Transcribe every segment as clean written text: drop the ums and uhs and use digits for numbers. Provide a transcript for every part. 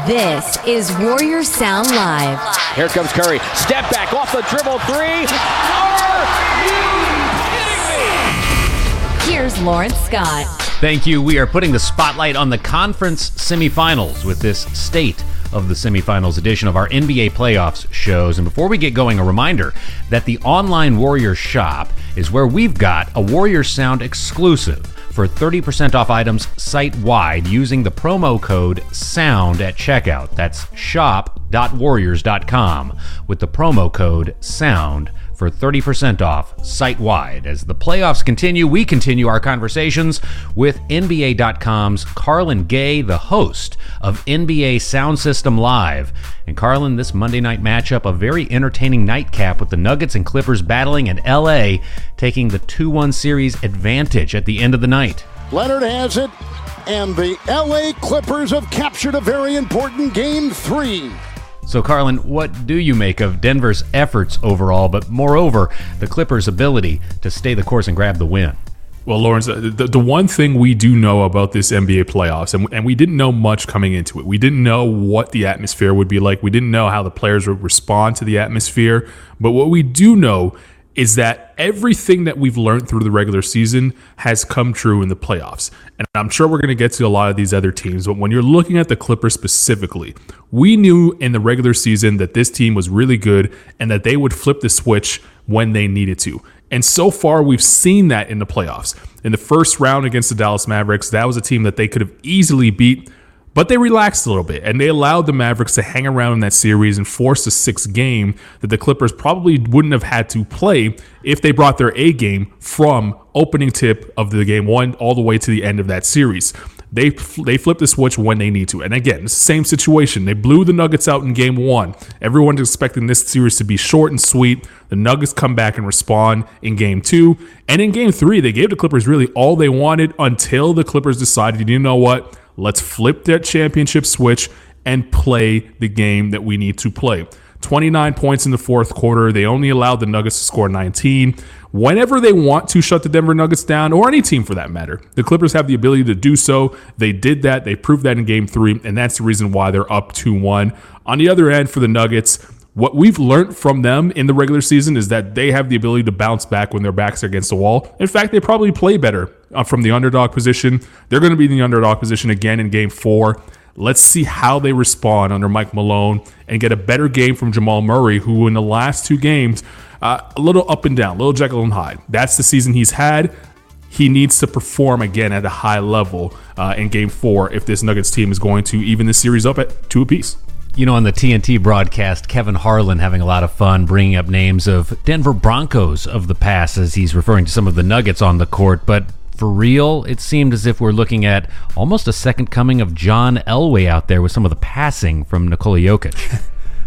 This is Warriors Sound Live. Here comes Curry. Step back off the dribble three. Are you kidding me? Here's Lawrence Scott. Thank you. We are putting the spotlight on the conference semifinals with this State of the Semifinals edition of our NBA Playoffs shows. And before we get going, a reminder that the online Warriors shop is where we've got a Warriors Sound exclusive for 30% off items site-wide using the promo code SOUND at checkout. That's shop.warriors.com with the promo code SOUND for 30% off site-wide. As the playoffs continue, we continue our conversations with NBA.com's Carlin Gay, the host of NBA Sound System Live. And Carlin, this Monday night matchup, a very entertaining nightcap with the Nuggets and Clippers battling and LA taking the 2-1 series advantage at the end of the night. Leonard has it, and the LA Clippers have captured a very important Game 3. So, Carlin, what do you make of Denver's efforts overall, but moreover, the Clippers' ability to stay the course and grab the win? Well, Lawrence, the one thing we do know about this NBA playoffs, and we didn't know much coming into it. We didn't know what the atmosphere would be like. We didn't know how the players would respond to the atmosphere. But what we do know is that everything that we've learned through the regular season has come true in the playoffs. And I'm sure we're going to get to a lot of these other teams, but when you're looking at the Clippers specifically, we knew in the regular season that this team was really good and that they would flip the switch when they needed to. And so far, we've seen that in the playoffs. In the first round against the Dallas Mavericks, that was a team that they could have easily beat, but they relaxed a little bit, and they allowed the Mavericks to hang around in that series and force a 6th game that the Clippers probably wouldn't have had to play if they brought their A game from opening tip of the game 1 all the way to the end of that series. They flip the switch when they need to. And again, it's the same situation. They blew the Nuggets out in game 1. Everyone's expecting this series to be short and sweet. The Nuggets come back and respond in game 2. And in game 3, they gave the Clippers really all they wanted until the Clippers decided, you know what? Let's flip that championship switch and play the game that we need to play. 29 points in the fourth quarter. They only allowed the Nuggets to score 19. Whenever they want to shut the Denver Nuggets down, or any team for that matter, the Clippers have the ability to do so. They did that. They proved that in Game 3, and that's the reason why they're up 2-1. On the other end, for the Nuggets, what we've learned from them in the regular season is that they have the ability to bounce back when their backs are against the wall. In fact, they probably play better from the underdog position. They're going to be in the underdog position again in Game 4. Let's see how they respond under Mike Malone and get a better game from Jamal Murray, who in the last 2 games, a little up and down, a little Jekyll and Hyde. That's the season he's had. He needs to perform again at a high level in Game 4 if this Nuggets team is going to even the series up at 2 apiece. You know, on the TNT broadcast, Kevin Harlan having a lot of fun bringing up names of Denver Broncos of the past as he's referring to some of the Nuggets on the court, but for real, it seemed as if we're looking at almost a second coming of John Elway out there with some of the passing from Nikola Jokic.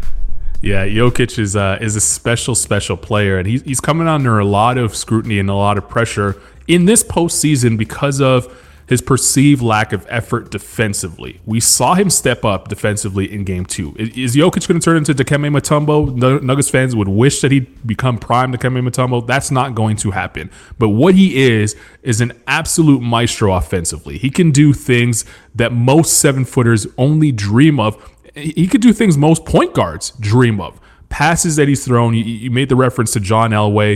Yeah, Jokic is a special player, and he's coming under a lot of scrutiny and a lot of pressure in this postseason because of his perceived lack of effort defensively. We saw him step up defensively in Game 2. Is Jokic going to turn into Dikembe Mutombo? Nuggets fans would wish that he'd become prime Dikembe Mutombo. That's not going to happen. But what he is an absolute maestro offensively. He can do things that most 7-footers only dream of. He could do things most point guards dream of. Passes that he's thrown, you made the reference to John Elway.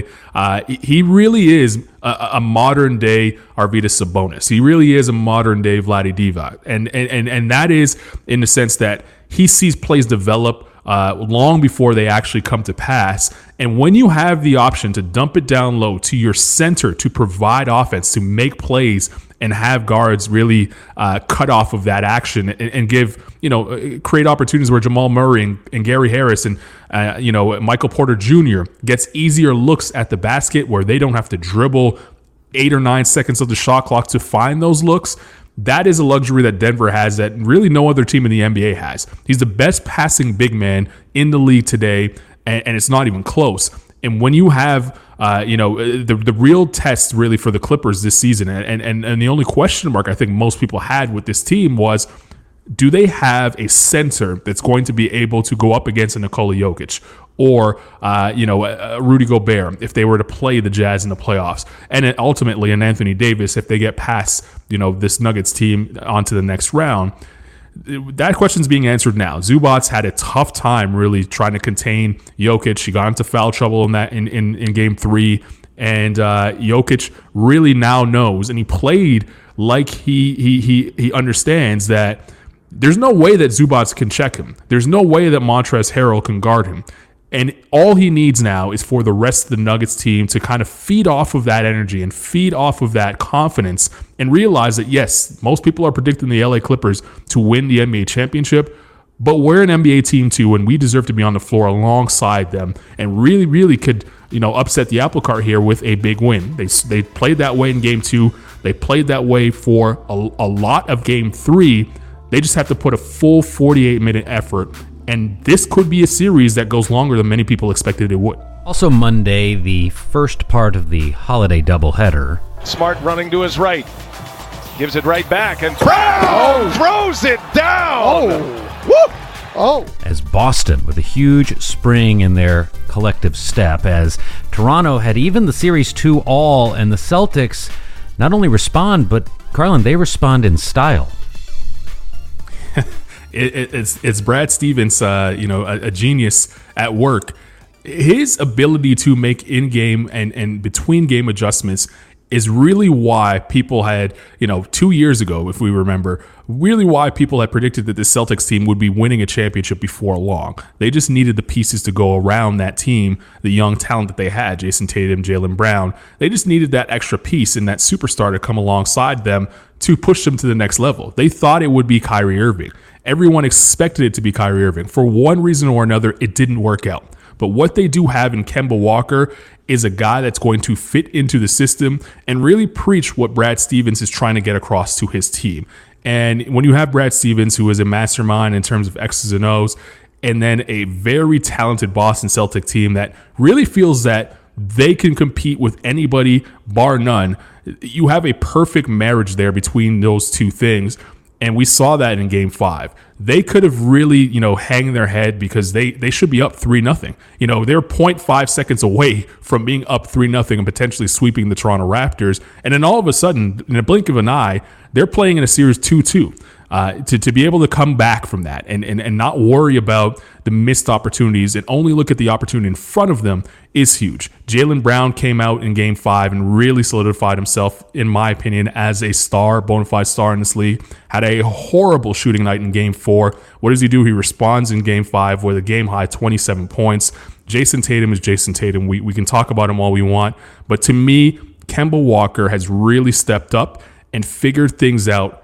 He really is a modern day Arvydas Sabonis. He really is a modern day Vlade Divac, and that is in the sense that he sees plays develop long before they actually come to pass. And when you have the option to dump it down low to your center to provide offense, to make plays, and have guards really cut off of that action and give, create opportunities where Jamal Murray and Gary Harris and, Michael Porter Jr. gets easier looks at the basket where they don't have to dribble 8 or 9 seconds of the shot clock to find those looks. That is a luxury that Denver has that really no other team in the NBA has. He's the best passing big man in the league today, and it's not even close. And when you have the real test really for the Clippers this season, and the only question mark I think most people had with this team was, do they have a center that's going to be able to go up against a Nikola Jokic or Rudy Gobert if they were to play the Jazz in the playoffs, and then ultimately an Anthony Davis if they get past this Nuggets team onto the next round? that question's being answered now. Zubac's had a tough time really trying to contain Jokic. He got into foul trouble in game 3, and Jokic really now knows, and he played like he understands that there's no way that Zubac can check him. There's no way that Montrezl Harrell can guard him. And all he needs now is for the rest of the Nuggets team to kind of feed off of that energy and feed off of that confidence and realize that, yes, most people are predicting the LA Clippers to win the NBA championship, but we're an NBA team too, and we deserve to be on the floor alongside them and really, really could, upset the apple cart here with a big win. They played that way in game 2. They played that way for a lot of game 3. They just have to put a full 48-minute effort. And this could be a series that goes longer than many people expected it would. Also Monday, the first part of the holiday doubleheader. Smart running to his right. Gives it right back, and Brown throws it down. As Boston with a huge spring in their collective step, as Toronto had even the Series 2 all, and the Celtics not only respond, but Carlin, they respond in style. It's Brad Stevens, a genius at work. His ability to make in-game and between-game adjustments is really why people had, 2 years ago, if we remember, really why people had predicted that the Celtics team would be winning a championship before long. They just needed the pieces to go around that team, the young talent that they had, Jason Tatum, Jaylen Brown. They just needed that extra piece and that superstar to come alongside them to push them to the next level. They thought it would be Kyrie Irving. Everyone expected it to be Kyrie Irving. For one reason or another, it didn't work out. But what they do have in Kemba Walker is a guy that's going to fit into the system and really preach what Brad Stevens is trying to get across to his team. And when you have Brad Stevens, who is a mastermind in terms of X's and O's, and then a very talented Boston Celtic team that really feels that they can compete with anybody bar none, you have a perfect marriage there between those two things. And we saw that in game 5. They could have really, hang their head because they should be up 3-0. They're 0.5 seconds away from being up 3-0 and potentially sweeping the Toronto Raptors. And then all of a sudden, in a blink of an eye, they're playing in a series 2-2. To be able to come back from that and not worry about the missed opportunities and only look at the opportunity in front of them is huge. Jaylen Brown came out in game 5 and really solidified himself, in my opinion, as a star, bona fide star in this league. Had a horrible shooting night in game 4. What does he do? He responds in game 5 with a game high 27 points. Jason Tatum is Jason Tatum. We can talk about him all we want, but to me, Kemba Walker has really stepped up and figured things out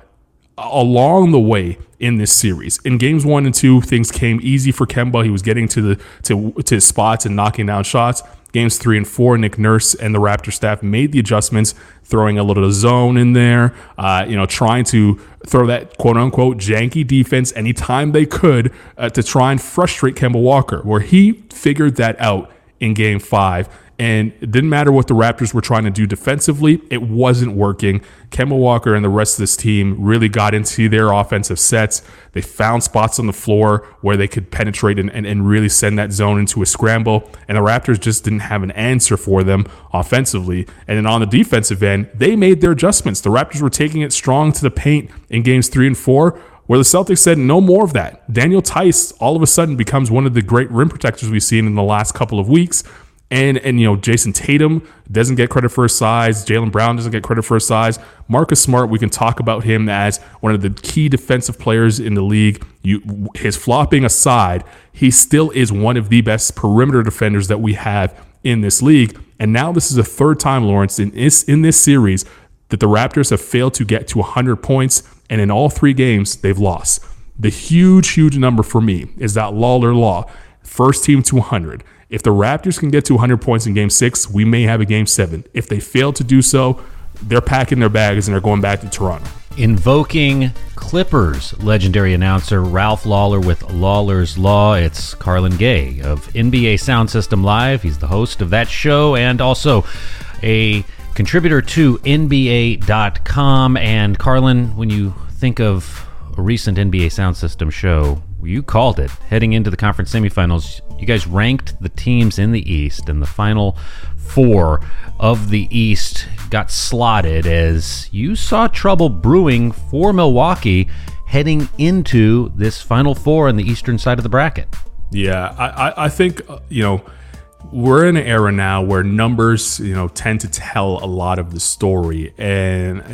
along the way in this series. In games 1 and 2, things came easy for Kemba. He was getting to his spots and knocking down shots. Games 3 and 4, Nick Nurse and the Raptor staff made the adjustments, throwing a little zone in there, trying to throw that quote-unquote janky defense anytime they could to try and frustrate Kemba Walker, where he figured that out in game 5. And it didn't matter what the Raptors were trying to do defensively. It wasn't working. Kemba Walker and the rest of this team really got into their offensive sets. They found spots on the floor where they could penetrate and really send that zone into a scramble. And the Raptors just didn't have an answer for them offensively. And then on the defensive end, they made their adjustments. The Raptors were taking it strong to the paint in games 3 and 4, where the Celtics said no more of that. Daniel Tice all of a sudden becomes one of the great rim protectors we've seen in the last couple of weeks. And Jason Tatum doesn't get credit for his size. Jaylen Brown doesn't get credit for his size. Marcus Smart, we can talk about him as one of the key defensive players in the league. His flopping aside, he still is one of the best perimeter defenders that we have in this league. And now this is the third time, Lawrence, in this series that the Raptors have failed to get to 100 points. And in all 3 games, they've lost. The huge number for me is that Lawler Law. First team to 100. If the Raptors can get to 100 points in Game 6, we may have a Game 7. If they fail to do so, they're packing their bags and they're going back to Toronto. Invoking Clippers legendary announcer Ralph Lawler with Lawler's Law. It's Carlin Gay of NBA Sound System Live. He's the host of that show and also a contributor to NBA.com. And Carlin, when you think of a recent NBA Sound System show, you called it. Heading into the conference semifinals, you guys ranked the teams in the East, and the final 4 of the East got slotted as you saw trouble brewing for Milwaukee heading into this Final Four on the eastern side of the bracket? Yeah, I think, we're in an era now where numbers, tend to tell a lot of the story. And,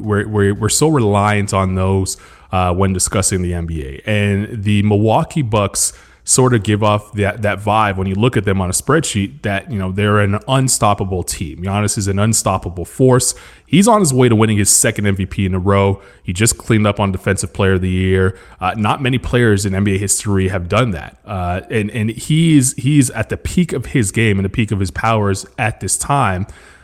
we're so reliant on those when discussing the NBA. And the Milwaukee Bucks sort of give off that vibe when you look at them on a spreadsheet that, they're an unstoppable team. Giannis is an unstoppable force. He's on his way to winning his second MVP in a row. He just cleaned up on Defensive Player of the Year. Not many players in NBA history have done that. And he's at the peak of his game and the peak of his powers at this time.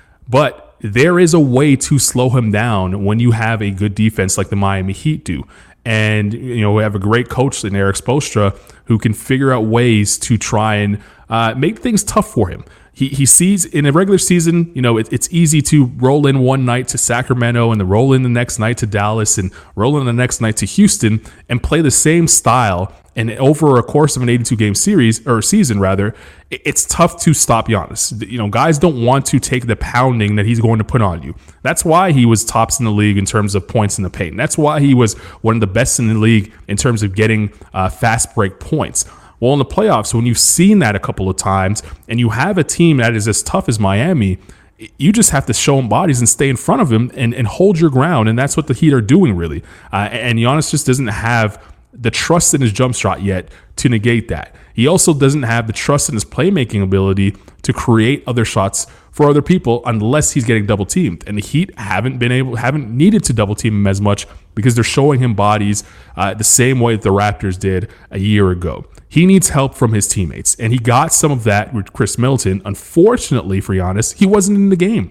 But there is a way to slow him down when you have a good defense like the Miami Heat do. And, we have a great coach in Erik Spoelstra who can figure out ways to try and make things tough for him. He sees in a regular season, it's easy to roll in one night to Sacramento and then roll in the next night to Dallas and roll in the next night to Houston and play the same style. And over a course of an 82-game season, it's tough to stop Giannis. Guys don't want to take the pounding that he's going to put on you. That's why he was tops in the league in terms of points in the paint. That's why he was one of the best in the league in terms of getting fast break points. Well, in the playoffs, when you've seen that a couple of times and you have a team that is as tough as Miami, you just have to show him bodies and stay in front of him and hold your ground. And that's what the Heat are doing, really. And Giannis just doesn't have the trust in his jump shot yet to negate that. He also doesn't have the trust in his playmaking ability to create other shots for other people unless he's getting double teamed. And the Heat haven't needed to double team him as much because they're showing him bodies the same way that the Raptors did a year ago. He needs help from his teammates, and he got some of that with Chris Middleton. Unfortunately for Giannis, he wasn't in the game.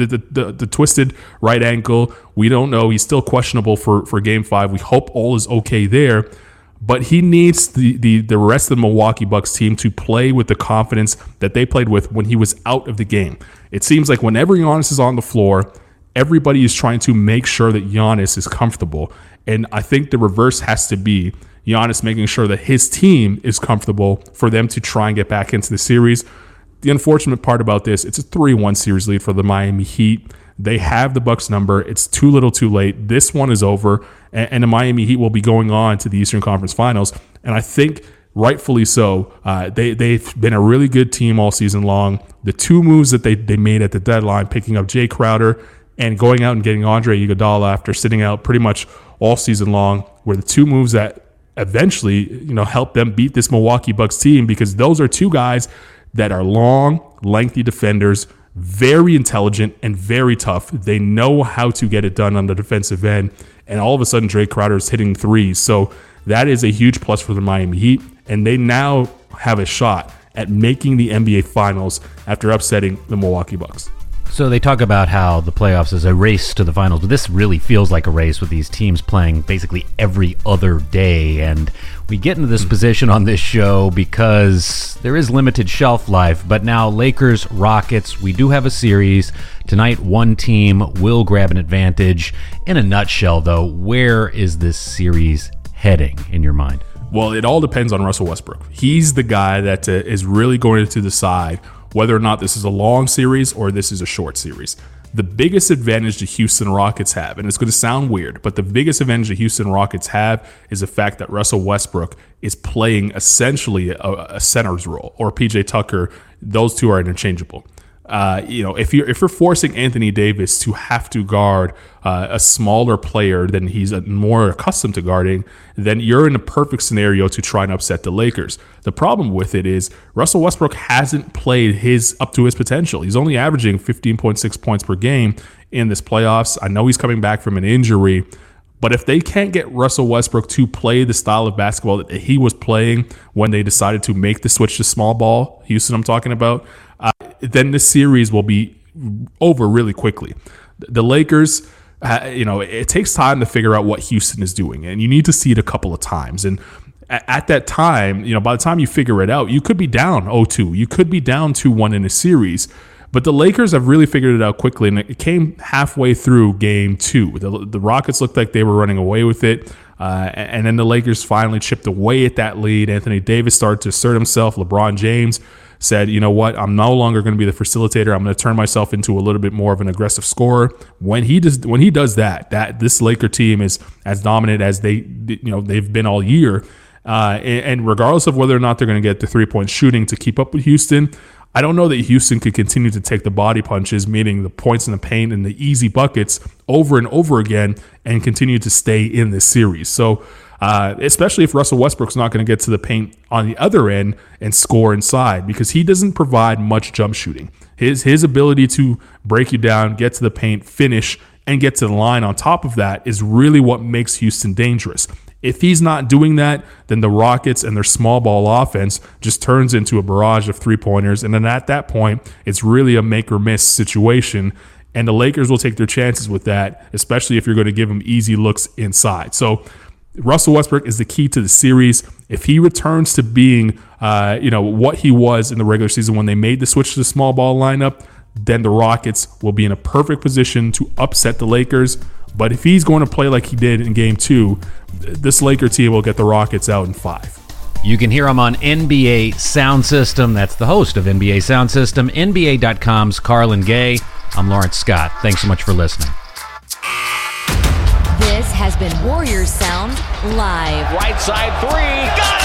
The twisted right ankle, we don't know. He's still questionable for Game 5. We hope all is okay there. But he needs the rest of the Milwaukee Bucks team to play with the confidence that they played with when he was out of the game. It seems like whenever Giannis is on the floor, everybody is trying to make sure that Giannis is comfortable. And I think the reverse has to be Giannis making sure that his team is comfortable for them to try and get back into the series. The unfortunate part about this, it's a 3-1 series lead for the Miami Heat. They have the Bucks number. It's too little too late. This one is over, and the Miami Heat will be going on to the Eastern Conference Finals. And I think rightfully so. They've been a really good team all season long. The two moves that they made at the deadline, picking up Jay Crowder and going out and getting Andre Iguodala after sitting out pretty much all season long, were the two moves that eventually, help them beat this Milwaukee Bucks team, because those are two guys that are long, lengthy defenders, very intelligent and very tough. They know how to get it done on the defensive end, and all of a sudden Jay Crowder is hitting threes. So that is a huge plus for the Miami Heat, and they now have a shot at making the NBA Finals after upsetting the Milwaukee Bucks. So they talk about how the playoffs is a race to the finals, but this really feels like a race with these teams playing basically every other day. And we get into this position on this show because there is limited shelf life. But now Lakers, Rockets, we do have a series. Tonight, one team will grab an advantage. In a nutshell, though, where is this series heading in your mind? Well, it all depends on Russell Westbrook. He's the guy that is really going to decide whether or not this is a long series or this is a short series. The biggest advantage the Houston Rockets have, and it's going to sound weird, but the biggest advantage the Houston Rockets have is the fact that Russell Westbrook is playing essentially a center's role, or PJ Tucker. Those two are interchangeable. If you're forcing Anthony Davis to have to guard a smaller player than he's more accustomed to guarding, then you're in a perfect scenario to try and upset the Lakers. The problem with it is Russell Westbrook hasn't played up to his potential. He's only averaging 15.6 points per game in this playoffs. I know he's coming back from an injury, but if they can't get Russell Westbrook to play the style of basketball that he was playing when they decided to make the switch to small ball, Houston I'm talking about, then this series will be over really quickly. The Lakers, it takes time to figure out what Houston is doing, and you need to see it a couple of times. And at that time, by the time you figure it out, you could be down 0-2. You could be down 2-1 in a series. But the Lakers have really figured it out quickly, and it came halfway through Game 2. The Rockets looked like they were running away with it, and then the Lakers finally chipped away at that lead. Anthony Davis started to assert himself. LeBron James said, you know what, I'm no longer going to be the facilitator. I'm going to turn myself into a little bit more of an aggressive scorer. When he does that this Laker team is as dominant as they've been all year. And regardless of whether or not they're going to get the 3-point shooting to keep up with Houston, I don't know that Houston could continue to take the body punches, meaning the points in the paint and the easy buckets over and over again, and continue to stay in this series. So especially if Russell Westbrook's not going to get to the paint on the other end and score inside, because he doesn't provide much jump shooting. His ability to break you down, get to the paint, finish, and get to the line on top of that is really what makes Houston dangerous. If he's not doing that, then the Rockets and their small ball offense just turns into a barrage of 3-pointers. And then at that point, it's really a make or miss situation. And the Lakers will take their chances with that, especially if you're going to give them easy looks inside. So Russell Westbrook is the key to the series. If he returns to being, what he was in the regular season when they made the switch to the small ball lineup, then the Rockets will be in a perfect position to upset the Lakers. But if he's going to play like he did in Game 2, this Laker team will get the Rockets out in 5. You can hear him on NBA Sound System. That's the host of NBA Sound System, NBA.com's Carlin Gay. I'm Lawrence Scott. Thanks so much for listening. This has been Warriors Sound Live. Right side three. Got